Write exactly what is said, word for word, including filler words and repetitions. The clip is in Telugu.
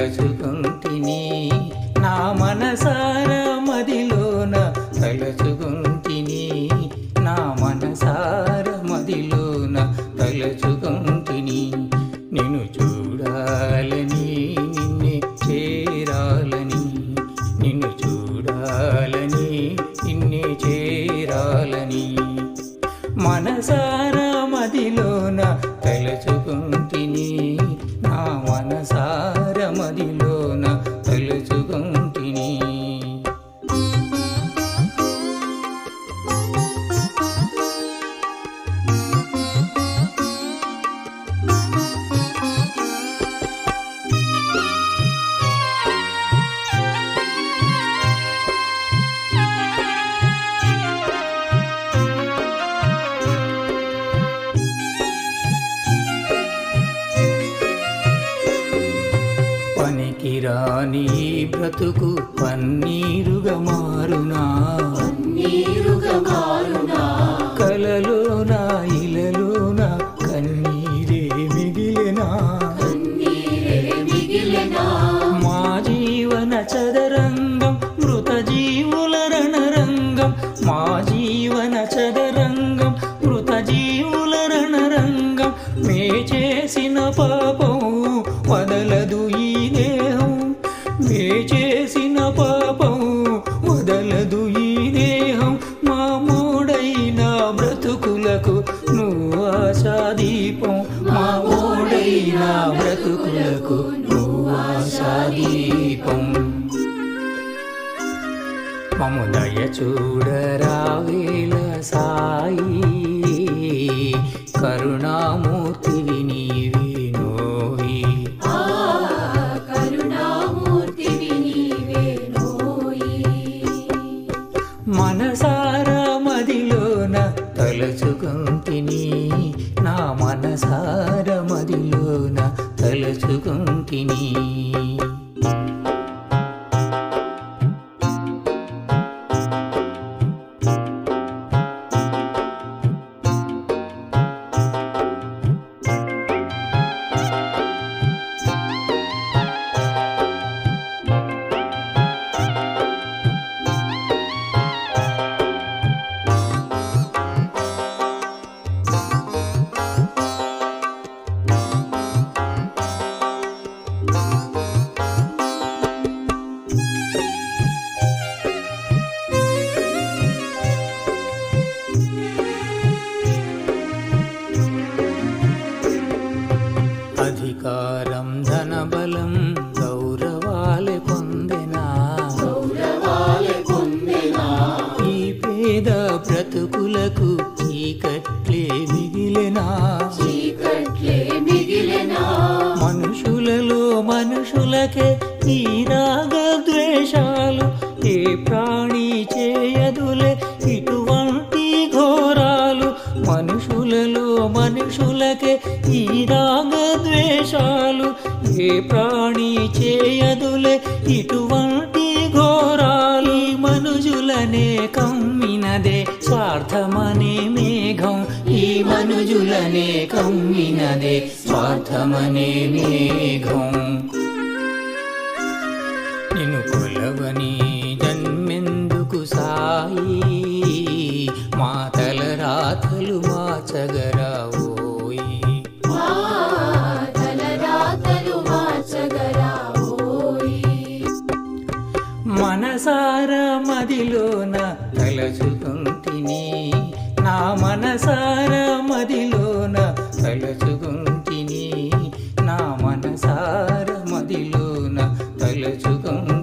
తలచుకుంటిని నా మనసార మదిలోన తలచుకుంటిని నా మనసార మదిలోన తలచుకుంటిని నిన్ను చూడాలని నిన్నే చేరాలని నిన్ను చూడాలని నిన్నే చేరాలని మనసార మదిలోన తలచుకుంటిని నా మనసార మదిలోన తలచుకుంటిని పనికిరాని బ్రతుకు పన్నీరుగా మారునా పన్నీరుగా మారునా కలలోన ఇలలోన కన్నీరే మిగిలినా కన్నీరే మిగిలినా మా జీవన చదరంగం మృత జీవుల రణరంగం మా జీవన చదరంగం మృత జీవుల రణరంగం మే చేసిన పాపం వదలదు ఈ దేహం మే చేసిన పాపం వదలదు ఈ దేహం మా మూడైన బ్రతుకులకు నువ్వు ఆశాదీపం మా మూడైన బ్రతుకులకు నువ్వు ఆశాదీపం మము దయ చూడరావేల సాయి కరుణామూర్తివి నీవే నోయి కరుణామూర్తివి నీవే నోయి మనసార మదిలోన తలచుకుంటిని నా మనసార మదిలోన తలచుకుంటిని అధికారం ధనబలం గౌరవాలే పొందెనా గౌరవాలే పొందెనా ఈ పేద బ్రతుకులకు చీకట్లే మిగిలినా చీకట్లే మిగిలినా మనుషులలో మనుషులకే ఈ రాగ ద్వేషాలు ఏ ప్రాణి చేయదులే ఇటువంటి ఘోరాలు మనుషులలో మనుషులకే ఈ రాగ ద్వేషాలు ఏ ప్రాణి చేయదులే ఇటువంటి ఘోరాలు ఈ మనుజులనే కమ్మినదే స్వార్థమనే మేఘం ఈ మనుజులనే కమ్మినదే స్వార్థమనే మేఘం నిన్ను కొలవని జన్మెందుకు సాయి మా తలరాతలు మార్చగరావోయి మా తలరాతలు మార్చగరావోయి మనసార మదిలోన తలచుకుంటిని నా మనసార మదిలోన తలచుకుంటిని నా మనసార మదిలోన తలచుకుంటిని